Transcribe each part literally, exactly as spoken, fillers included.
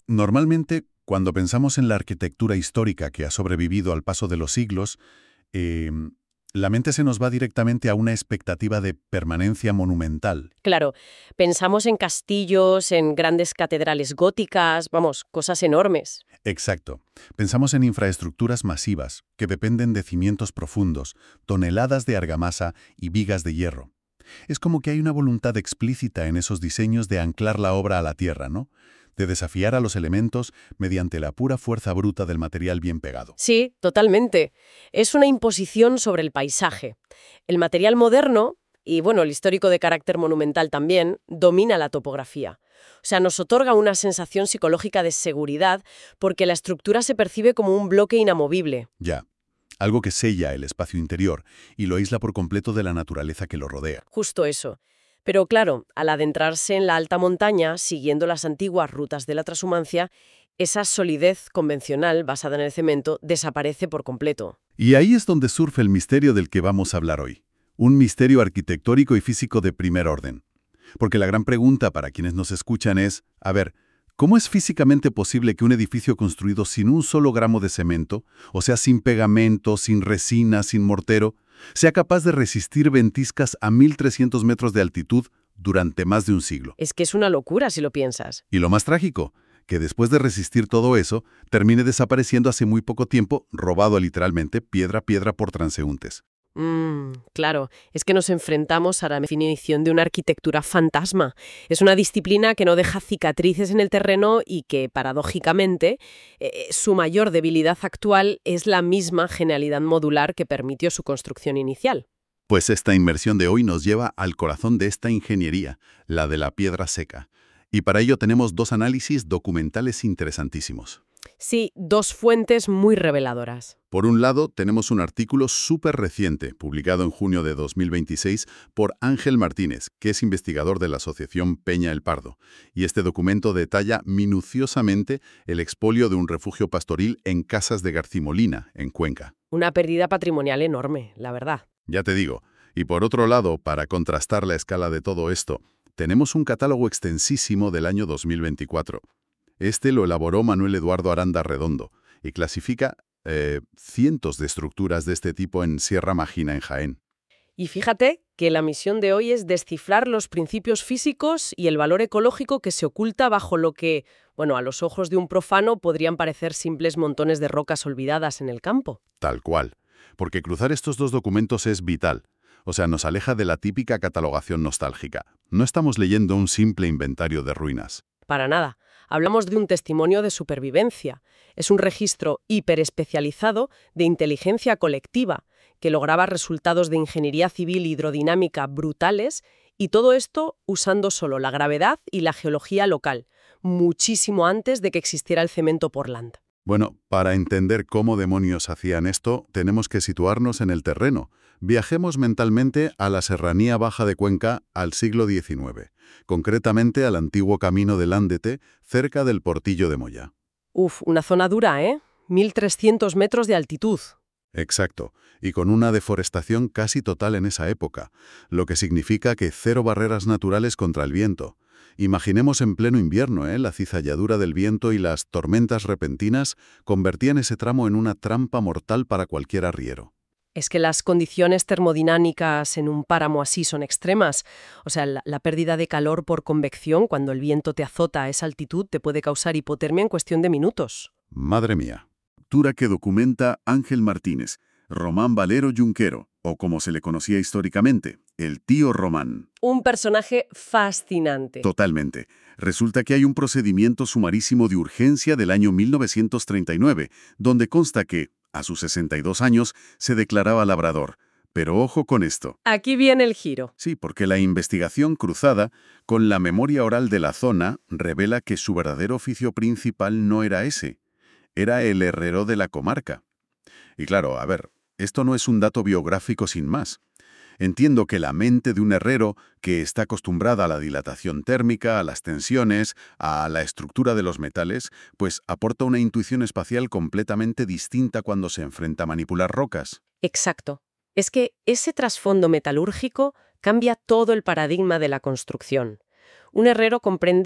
Normalmente, cuando pensamos en la arquitectura histórica que ha sobrevivido al paso de los siglos, eh, la mente se nos va directamente a una expectativa de permanencia monumental. Claro, pensamos en castillos, en grandes catedrales góticas, vamos, cosas enormes. Exacto. Pensamos en infraestructuras masivas que dependen de cimientos profundos, toneladas de argamasa y vigas de hierro. Es como que hay una voluntad explícita en esos diseños de anclar la obra a la tierra, ¿no? De desafiar a los elementos mediante la pura fuerza bruta del material bien pegado. Sí, totalmente. Es una imposición sobre el paisaje. El material moderno, y bueno, el histórico de carácter monumental también, domina la topografía. O sea, nos otorga una sensación psicológica de seguridad porque la estructura se percibe como un bloque inamovible. Ya. Algo que sella el espacio interior y lo aísla por completo de la naturaleza que lo rodea. Justo eso. Pero claro, al adentrarse en la alta montaña, siguiendo las antiguas rutas de la transhumancia, esa solidez convencional basada en el cemento desaparece por completo. Y ahí es donde surge el misterio del que vamos a hablar hoy. Un misterio arquitectónico y físico de primer orden. Porque la gran pregunta para quienes nos escuchan es, a ver, ¿cómo es físicamente posible que un edificio construido sin un solo gramo de cemento, o sea, sin pegamento, sin resina, sin mortero, sea capaz de resistir ventiscas a mil trescientos metros de altitud durante más de un siglo? Es que es una locura si lo piensas. Y lo más trágico, que después de resistir todo eso, termine desapareciendo hace muy poco tiempo, robado literalmente piedra a piedra por transeúntes. Mm, claro, es que nos enfrentamos a la definición de una arquitectura fantasma. Es una disciplina que no deja cicatrices en el terreno y que, paradójicamente, eh, su mayor debilidad actual es la misma genialidad modular que permitió su construcción inicial. Pues esta inmersión de hoy nos lleva al corazón de esta ingeniería, la de la piedra seca. Y para ello tenemos dos análisis documentales interesantísimos. Sí, dos fuentes muy reveladoras. Por un lado, tenemos un artículo súper reciente, publicado en junio de dos mil veintiséis, por Ángel Martínez, que es investigador de la Asociación Peña el Pardo. Y este documento detalla minuciosamente el expolio de un refugio pastoril en Casas de Garcimolina, en Cuenca. Una pérdida patrimonial enorme, la verdad. Ya te digo. Y por otro lado, para contrastar la escala de todo esto, tenemos un catálogo extensísimo del año dos mil veinticuatro. Este lo elaboró Manuel Eduardo Aranda Redondo y clasifica eh, cientos de estructuras de este tipo en Sierra Mágina, en Jaén. Y fíjate que la misión de hoy es descifrar los principios físicos y el valor ecológico que se oculta bajo lo que, bueno, a los ojos de un profano podrían parecer simples montones de rocas olvidadas en el campo. Tal cual. Porque cruzar estos dos documentos es vital. O sea, nos aleja de la típica catalogación nostálgica. No estamos leyendo un simple inventario de ruinas. Para nada. Hablamos de un testimonio de supervivencia. Es un registro hiperespecializado de inteligencia colectiva que lograba resultados de ingeniería civil hidrodinámica brutales, y todo esto usando solo la gravedad y la geología local, muchísimo antes de que existiera el cemento Portland. Bueno, para entender cómo demonios hacían esto, tenemos que situarnos en el terreno. Viajemos mentalmente a la Serranía Baja de Cuenca al siglo diecinueve, concretamente al antiguo camino del Ándete, cerca del Portillo de Moya. Uf, una zona dura, ¿eh? mil trescientos metros de altitud. Exacto, y con una deforestación casi total en esa época, lo que significa que cero barreras naturales contra el viento. Imaginemos en pleno invierno, ¿eh? La cizalladura del viento y las tormentas repentinas convertían ese tramo en una trampa mortal para cualquier arriero. Es que las condiciones termodinámicas en un páramo así son extremas. O sea, la, la pérdida de calor por convección cuando el viento te azota a esa altitud te puede causar hipotermia en cuestión de minutos. Madre mía. Tura que documenta Ángel Martínez, Román Valero Junquero, o como se le conocía históricamente, el tío Román. Un personaje fascinante. Totalmente. Resulta que hay un procedimiento sumarísimo de urgencia del año mil novecientos treinta y nueve, donde consta que, a sus sesenta y dos años, se declaraba labrador. Pero ojo con esto. Aquí viene el giro. Sí, porque la investigación cruzada con la memoria oral de la zona revela que su verdadero oficio principal no era ese. Era el herrero de la comarca. Y claro, a ver, esto no es un dato biográfico sin más. Entiendo que la mente de un herrero, que está acostumbrada a la dilatación térmica, a las tensiones, a la estructura de los metales, pues aporta una intuición espacial completamente distinta cuando se enfrenta a manipular rocas. Exacto. Es que ese trasfondo metalúrgico cambia todo el paradigma de la construcción. Un herrero comprende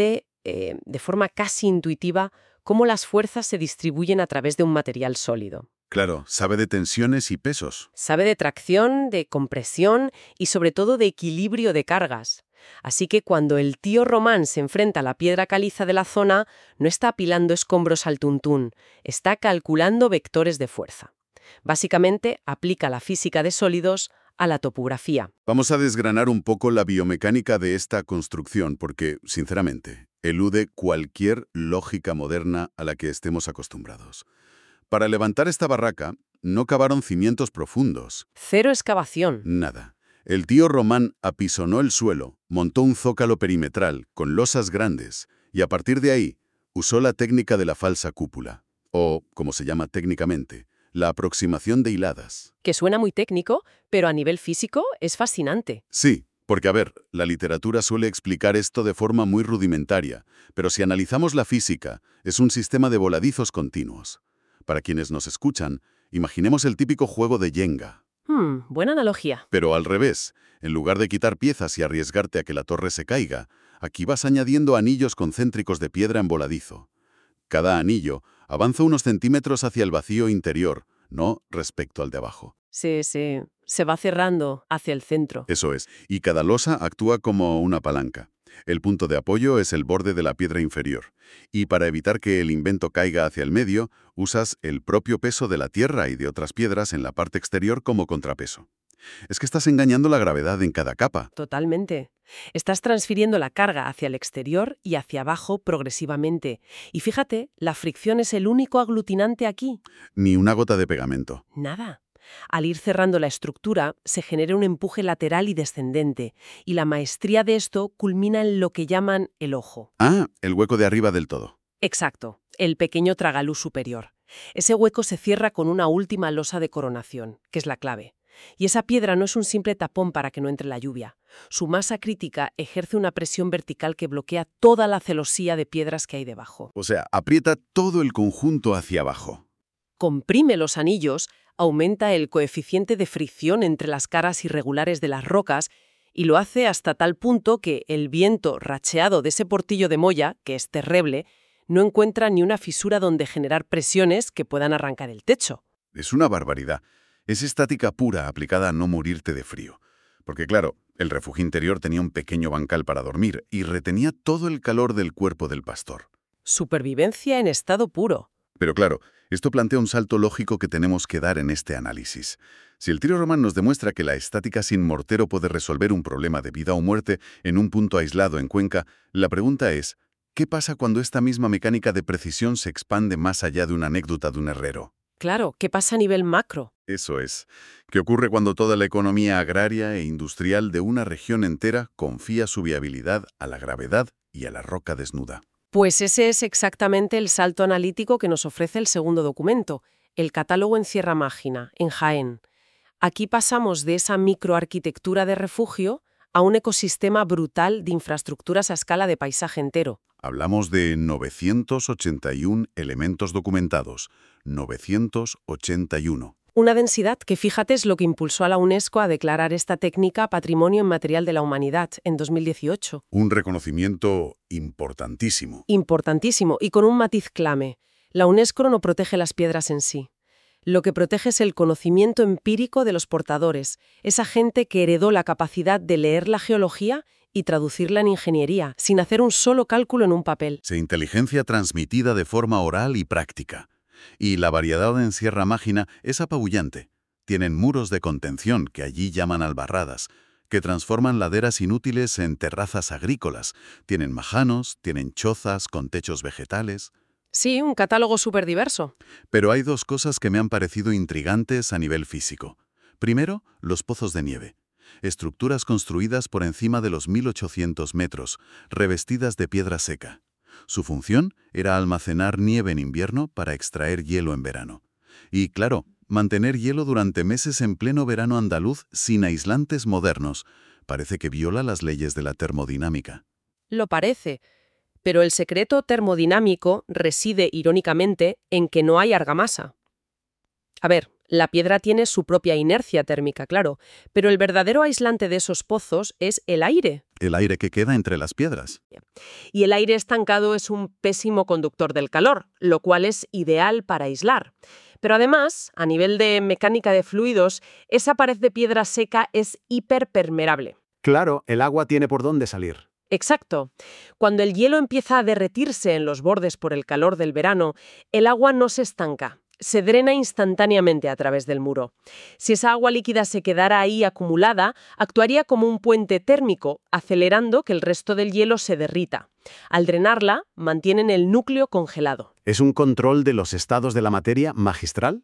eh, de forma casi intuitiva, cómo las fuerzas se distribuyen a través de un material sólido. Claro, sabe de tensiones y pesos. Sabe de tracción, de compresión y sobre todo de equilibrio de cargas. Así que cuando el tío Román se enfrenta a la piedra caliza de la zona, no está apilando escombros al tuntún, está calculando vectores de fuerza. Básicamente, aplica la física de sólidos a la topografía. Vamos a desgranar un poco la biomecánica de esta construcción porque, sinceramente, elude cualquier lógica moderna a la que estemos acostumbrados. Para levantar esta barraca, no cavaron cimientos profundos. Cero excavación. Nada. El tío Román apisonó el suelo, montó un zócalo perimetral con losas grandes y a partir de ahí usó la técnica de la falsa cúpula, o, como se llama técnicamente, la aproximación de hiladas. Que suena muy técnico, pero a nivel físico es fascinante. Sí, porque a ver, la literatura suele explicar esto de forma muy rudimentaria, pero si analizamos la física, es un sistema de voladizos continuos. Para quienes nos escuchan, imaginemos el típico juego de Jenga. Hmm, buena analogía. Pero al revés, en lugar de quitar piezas y arriesgarte a que la torre se caiga, aquí vas añadiendo anillos concéntricos de piedra en voladizo. Cada anillo avanza unos centímetros hacia el vacío interior, no respecto al de abajo. Sí, sí, se va cerrando hacia el centro. Eso es, y cada losa actúa como una palanca. El punto de apoyo es el borde de la piedra inferior. Y para evitar que el invento caiga hacia el medio, usas el propio peso de la tierra y de otras piedras en la parte exterior como contrapeso. Es que estás engañando la gravedad en cada capa. Totalmente. Estás transfiriendo la carga hacia el exterior y hacia abajo progresivamente. Y fíjate, la fricción es el único aglutinante aquí. Ni una gota de pegamento. Nada. Al ir cerrando la estructura, se genera un empuje lateral y descendente, y la maestría de esto culmina en lo que llaman el ojo. Ah, el hueco de arriba del todo. Exacto, el pequeño tragaluz superior. Ese hueco se cierra con una última losa de coronación, que es la clave. Y esa piedra no es un simple tapón para que no entre la lluvia. Su masa crítica ejerce una presión vertical que bloquea toda la celosía de piedras que hay debajo. O sea, aprieta todo el conjunto hacia abajo. Comprime los anillos, aumenta el coeficiente de fricción entre las caras irregulares de las rocas y lo hace hasta tal punto que el viento racheado de ese portillo de molla, que es terrible, no encuentra ni una fisura donde generar presiones que puedan arrancar el techo. Es una barbaridad. Es estática pura aplicada a no morirte de frío. Porque claro, el refugio interior tenía un pequeño bancal para dormir y retenía todo el calor del cuerpo del pastor. Supervivencia en estado puro. Pero claro, esto plantea un salto lógico que tenemos que dar en este análisis. Si el tío Román nos demuestra que la estática sin mortero puede resolver un problema de vida o muerte en un punto aislado en Cuenca, la pregunta es, ¿qué pasa cuando esta misma mecánica de precisión se expande más allá de una anécdota de un herrero? Claro, ¿qué pasa a nivel macro? Eso es. ¿Qué ocurre cuando toda la economía agraria e industrial de una región entera confía su viabilidad a la gravedad y a la roca desnuda? Pues ese es exactamente el salto analítico que nos ofrece el segundo documento, el catálogo en Sierra Mágina, en Jaén. Aquí pasamos de esa microarquitectura de refugio a un ecosistema brutal de infraestructuras a escala de paisaje entero. Hablamos de novecientos ochenta y uno elementos documentados. novecientos ochenta y uno. Una densidad que, fíjate, es lo que impulsó a la UNESCO a declarar esta técnica Patrimonio Inmaterial de la Humanidad en dos mil dieciocho. Un reconocimiento importantísimo. Importantísimo y con un matiz clave. La UNESCO no protege las piedras en sí. Lo que protege es el conocimiento empírico de los portadores, esa gente que heredó la capacidad de leer la geología y traducirla en ingeniería, sin hacer un solo cálculo en un papel. Se inteligencia transmitida de forma oral y práctica. Y la variedad en Sierra Mágina es apabullante. Tienen muros de contención, que allí llaman albarradas, que transforman laderas inútiles en terrazas agrícolas. Tienen majanos, tienen chozas con techos vegetales. Sí, un catálogo súper diverso. Pero hay dos cosas que me han parecido intrigantes a nivel físico. Primero, los pozos de nieve. Estructuras construidas por encima de los mil ochocientos metros, revestidas de piedra seca. Su función era almacenar nieve en invierno para extraer hielo en verano. Y, claro, mantener hielo durante meses en pleno verano andaluz sin aislantes modernos parece que viola las leyes de la termodinámica. Lo parece. Pero el secreto termodinámico reside, irónicamente, en que no hay argamasa. A ver, La piedra tiene su propia inercia térmica, claro, pero el verdadero aislante de esos pozos es el aire. El aire que queda entre las piedras. Y el aire estancado es un pésimo conductor del calor, lo cual es ideal para aislar. Pero además, a nivel de mecánica de fluidos, esa pared de piedra seca es hiperpermeable. Claro, el agua tiene por dónde salir. Exacto. Cuando el hielo empieza a derretirse en los bordes por el calor del verano, el agua no se estanca. Se drena instantáneamente a través del muro. Si esa agua líquida se quedara ahí acumulada, actuaría como un puente térmico, acelerando que el resto del hielo se derrita. Al drenarla, mantienen el núcleo congelado. ¿Es un control de los estados de la materia magistral?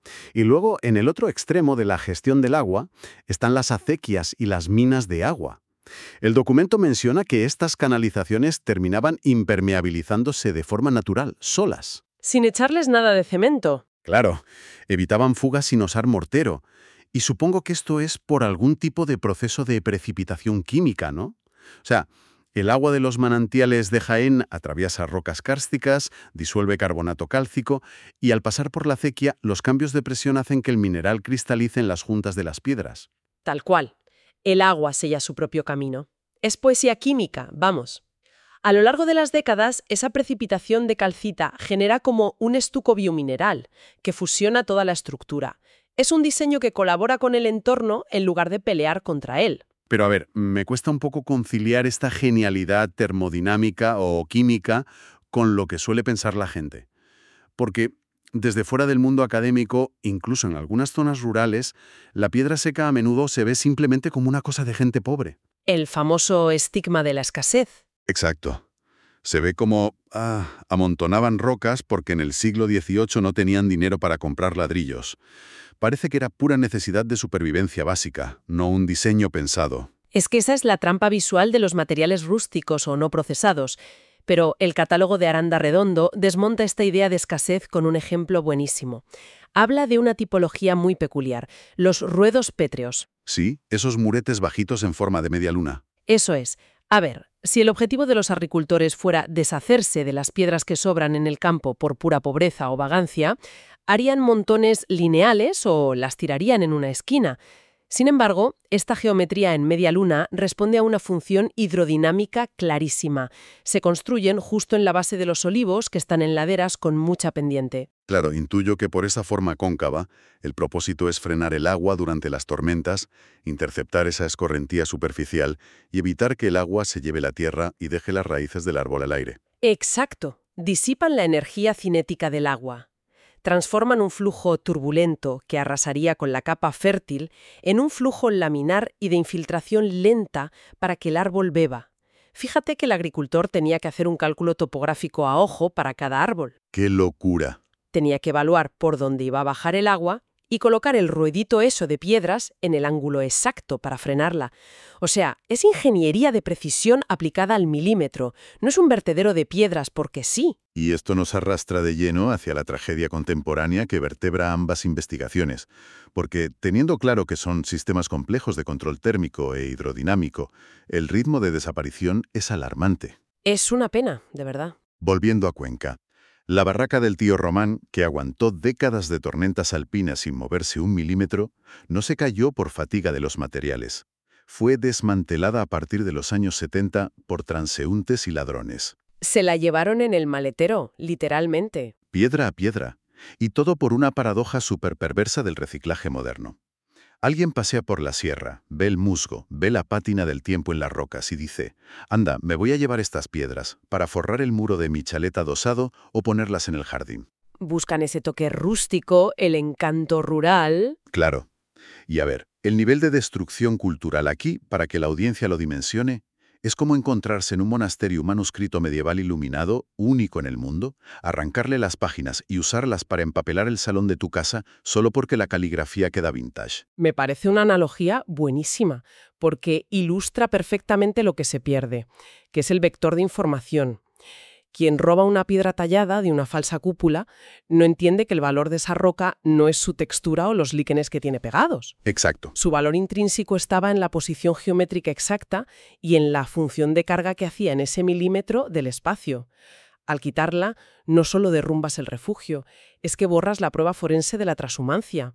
Y luego, en el otro extremo de la gestión del agua, están las acequias y las minas de agua. El documento menciona que estas canalizaciones terminaban impermeabilizándose de forma natural, solas. Sin echarles nada de cemento. Claro, evitaban fugas sin usar mortero. Y supongo que esto es por algún tipo de proceso de precipitación química, ¿no? O sea, el agua de los manantiales de Jaén atraviesa rocas kársticas, disuelve carbonato cálcico y al pasar por la acequia, los cambios de presión hacen que el mineral cristalice en las juntas de las piedras. Tal cual. El agua sella su propio camino. Es poesía química, vamos. A lo largo de las décadas, esa precipitación de calcita genera como un estuco biomineral que fusiona toda la estructura. Es un diseño que colabora con el entorno en lugar de pelear contra él. Pero a ver, me cuesta un poco conciliar esta genialidad termodinámica o química con lo que suele pensar la gente. Porque desde fuera del mundo académico, incluso en algunas zonas rurales, la piedra seca a menudo se ve simplemente como una cosa de gente pobre. El famoso estigma de la escasez. Exacto. Se ve como ah, amontonaban rocas porque en el siglo dieciocho no tenían dinero para comprar ladrillos. Parece que era pura necesidad de supervivencia básica, no un diseño pensado. Es que esa es la trampa visual de los materiales rústicos o no procesados. Pero el catálogo de Aranda Redondo desmonta esta idea de escasez con un ejemplo buenísimo. Habla de una tipología muy peculiar, los ruedos pétreos. Sí, esos muretes bajitos en forma de media luna. Eso es. A ver, si el objetivo de los agricultores fuera deshacerse de las piedras que sobran en el campo por pura pobreza o vagancia, harían montones lineales o las tirarían en una esquina. Sin embargo, esta geometría en media luna responde a una función hidrodinámica clarísima. Se construyen justo en la base de los olivos que están en laderas con mucha pendiente. Claro, intuyo que por esa forma cóncava, el propósito es frenar el agua durante las tormentas, interceptar esa escorrentía superficial y evitar que el agua se lleve la tierra y deje las raíces del árbol al aire. Exacto. Disipan la energía cinética del agua. Transforman un flujo turbulento que arrasaría con la capa fértil en un flujo laminar y de infiltración lenta para que el árbol beba. Fíjate que el agricultor tenía que hacer un cálculo topográfico a ojo para cada árbol. ¡Qué locura! Tenía que evaluar por dónde iba a bajar el agua y colocar el ruedito eso de piedras en el ángulo exacto para frenarla. O sea, es ingeniería de precisión aplicada al milímetro. No es un vertedero de piedras porque sí. Y esto nos arrastra de lleno hacia la tragedia contemporánea que vertebra ambas investigaciones, porque teniendo claro que son sistemas complejos de control térmico e hidrodinámico, el ritmo de desaparición es alarmante. Es una pena, de verdad. Volviendo a Cuenca. La barraca del tío Román, que aguantó décadas de tormentas alpinas sin moverse un milímetro, no se cayó por fatiga de los materiales. Fue desmantelada a partir de los años setenta por transeúntes y ladrones. Se la llevaron en el maletero, literalmente. Piedra a piedra. Y todo por una paradoja superperversa del reciclaje moderno. Alguien pasea por la sierra, ve el musgo, ve la pátina del tiempo en las rocas y dice, anda, me voy a llevar estas piedras para forrar el muro de mi chalet adosado o ponerlas en el jardín. Buscan ese toque rústico, el encanto rural. Claro. Y a ver, el nivel de destrucción cultural aquí, para que la audiencia lo dimensione, es como encontrarse en un monasterio manuscrito medieval iluminado, único en el mundo, arrancarle las páginas y usarlas para empapelar el salón de tu casa solo porque la caligrafía queda vintage. Me parece una analogía buenísima, porque ilustra perfectamente lo que se pierde, que es el vector de información. Quien roba una piedra tallada de una falsa cúpula no entiende que el valor de esa roca no es su textura o los líquenes que tiene pegados. Exacto. Su valor intrínseco estaba en la posición geométrica exacta y en la función de carga que hacía en ese milímetro del espacio. Al quitarla, no solo derrumbas el refugio, es que borras la prueba forense de la trashumancia.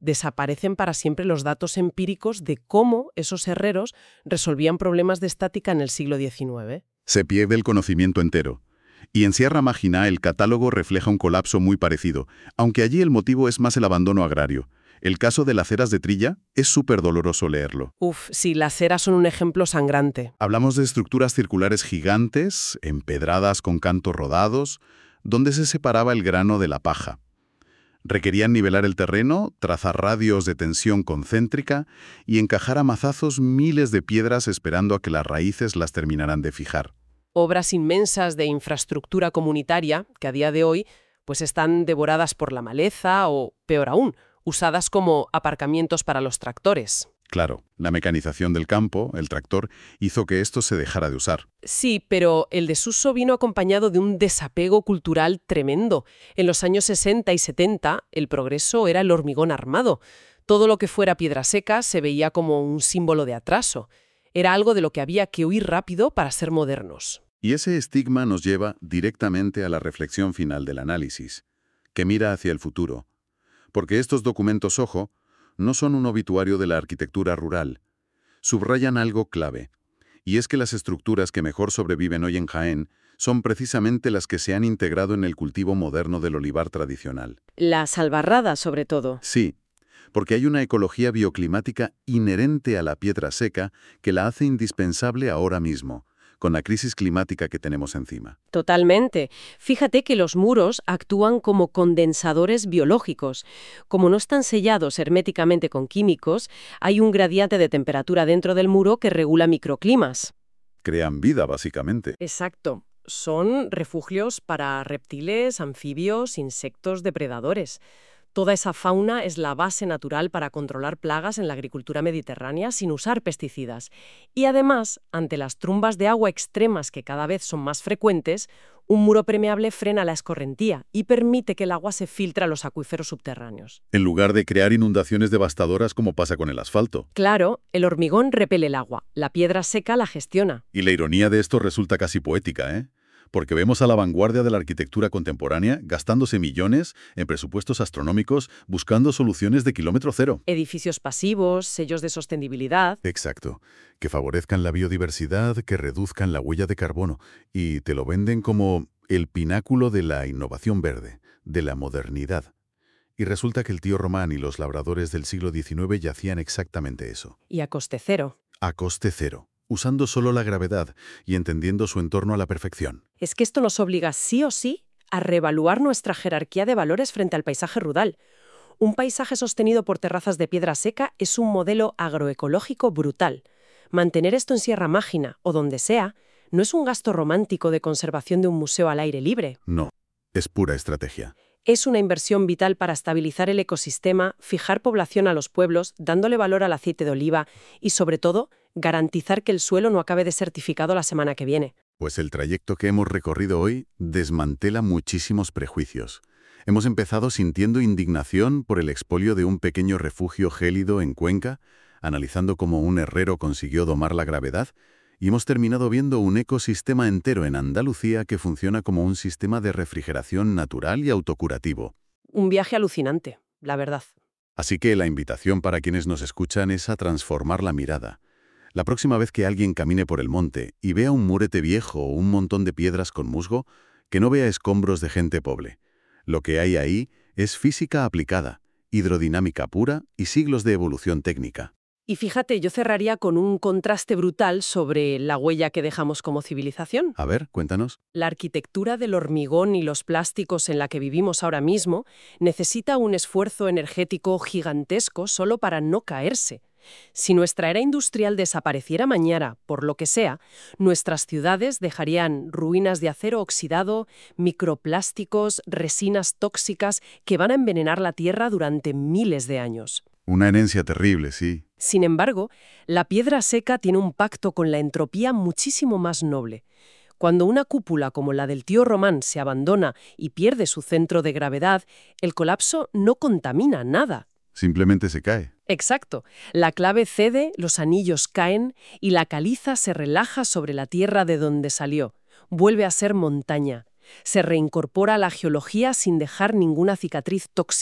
Desaparecen para siempre los datos empíricos de cómo esos herreros resolvían problemas de estática en el siglo diecinueve. Se pierde el conocimiento entero. Y en Sierra Mágina el catálogo refleja un colapso muy parecido, aunque allí el motivo es más el abandono agrario. El caso de las eras de trilla es súper doloroso leerlo. Uf, sí, las eras son un ejemplo sangrante. Hablamos de estructuras circulares gigantes, empedradas con cantos rodados, donde se separaba el grano de la paja. Requerían nivelar el terreno, trazar radios de tensión concéntrica y encajar a mazazos miles de piedras esperando a que las raíces las terminaran de fijar. Obras inmensas de infraestructura comunitaria que a día de hoy pues están devoradas por la maleza o, peor aún, usadas como aparcamientos para los tractores. Claro, la mecanización del campo, el tractor, hizo que esto se dejara de usar. Sí, pero el desuso vino acompañado de un desapego cultural tremendo. En los años sesenta y setenta, el progreso era el hormigón armado. Todo lo que fuera piedra seca se veía como un símbolo de atraso. Era algo de lo que había que huir rápido para ser modernos. Y ese estigma nos lleva directamente a la reflexión final del análisis, que mira hacia el futuro. Porque estos documentos, ojo, no son un obituario de la arquitectura rural. Subrayan algo clave, y es que las estructuras que mejor sobreviven hoy en Jaén son precisamente las que se han integrado en el cultivo moderno del olivar tradicional. Las albarradas, sobre todo. Sí, porque hay una ecología bioclimática inherente a la piedra seca que la hace indispensable ahora mismo, con la crisis climática que tenemos encima. Totalmente. Fíjate que los muros actúan como condensadores biológicos. Como no están sellados herméticamente con químicos, hay un gradiente de temperatura dentro del muro que regula microclimas. Crean vida, básicamente. Exacto. Son refugios para reptiles, anfibios, insectos, depredadores. Toda esa fauna es la base natural para controlar plagas en la agricultura mediterránea sin usar pesticidas. Y además, ante las trumbas de agua extremas que cada vez son más frecuentes, un muro permeable frena la escorrentía y permite que el agua se filtre a los acuíferos subterráneos. En lugar de crear inundaciones devastadoras como pasa con el asfalto. Claro, el hormigón repele el agua, la piedra seca la gestiona. Y la ironía de esto resulta casi poética, ¿eh? Porque vemos a la vanguardia de la arquitectura contemporánea gastándose millones en presupuestos astronómicos buscando soluciones de kilómetro cero. Edificios pasivos, sellos de sostenibilidad. Exacto. Que favorezcan la biodiversidad, que reduzcan la huella de carbono y te lo venden como el pináculo de la innovación verde, de la modernidad. Y resulta que el tío Román y los labradores del siglo diecinueve ya hacían exactamente eso. Y a coste cero. A coste cero. Usando solo la gravedad y entendiendo su entorno a la perfección. Es que esto nos obliga sí o sí a reevaluar nuestra jerarquía de valores frente al paisaje rural. Un paisaje sostenido por terrazas de piedra seca es un modelo agroecológico brutal. Mantener esto en Sierra Mágina o donde sea no es un gasto romántico de conservación de un museo al aire libre. No, es pura estrategia. Es una inversión vital para estabilizar el ecosistema, fijar población a los pueblos, dándole valor al aceite de oliva y, sobre todo, garantizar que el suelo no acabe desertificado la semana que viene. Pues el trayecto que hemos recorrido hoy desmantela muchísimos prejuicios. Hemos empezado sintiendo indignación por el expolio de un pequeño refugio gélido en Cuenca, analizando cómo un herrero consiguió domar la gravedad, y hemos terminado viendo un ecosistema entero en Andalucía que funciona como un sistema de refrigeración natural y autocurativo. Un viaje alucinante, la verdad. Así que la invitación para quienes nos escuchan es a transformar la mirada. La próxima vez que alguien camine por el monte y vea un murete viejo o un montón de piedras con musgo, que no vea escombros de gente pobre. Lo que hay ahí es física aplicada, hidrodinámica pura y siglos de evolución técnica. Y fíjate, yo cerraría con un contraste brutal sobre la huella que dejamos como civilización. A ver, cuéntanos. La arquitectura del hormigón y los plásticos en la que vivimos ahora mismo necesita un esfuerzo energético gigantesco solo para no caerse. Si nuestra era industrial desapareciera mañana, por lo que sea, nuestras ciudades dejarían ruinas de acero oxidado, microplásticos, resinas tóxicas que van a envenenar la tierra durante miles de años. Una herencia terrible, sí. Sin embargo, la piedra seca tiene un pacto con la entropía muchísimo más noble. Cuando una cúpula como la del tío Román se abandona y pierde su centro de gravedad, el colapso no contamina nada. Simplemente se cae. Exacto. La clave cede, los anillos caen y la caliza se relaja sobre la tierra de donde salió. Vuelve a ser montaña. Se reincorpora a la geología sin dejar ninguna cicatriz tóxica.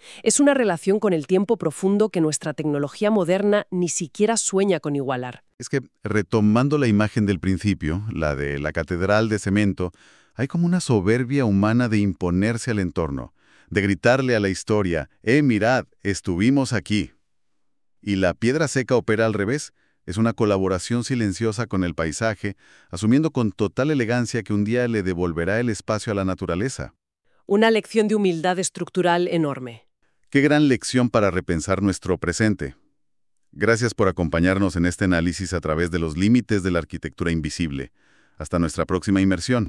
Es una relación con el tiempo profundo que nuestra tecnología moderna ni siquiera sueña con igualar. Es que, retomando la imagen del principio, la de la catedral de cemento, hay como una soberbia humana de imponerse al entorno, de gritarle a la historia, «¡Eh, mirad, estuvimos aquí!». Y la piedra seca opera al revés, es una colaboración silenciosa con el paisaje, asumiendo con total elegancia que un día le devolverá el espacio a la naturaleza. Una lección de humildad estructural enorme. Qué gran lección para repensar nuestro presente. Gracias por acompañarnos en este análisis a través de los límites de la arquitectura invisible. Hasta nuestra próxima inmersión.